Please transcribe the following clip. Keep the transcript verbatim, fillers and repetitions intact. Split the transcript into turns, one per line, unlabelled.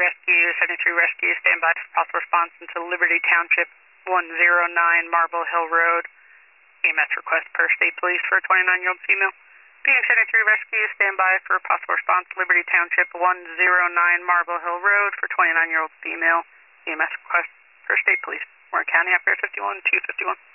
Rescue, seventy-three Rescue, stand by for possible response into Liberty Township, one oh nine Marble Hill Road. E M S request per state police for a twenty-nine-year-old female. P M seventy-three Rescue, stand by for possible response, Liberty Township, one oh nine Marble Hill Road for twenty-nine-year-old female. E M S request per state police. Warren County, Operator fifty-one, two fifty-one.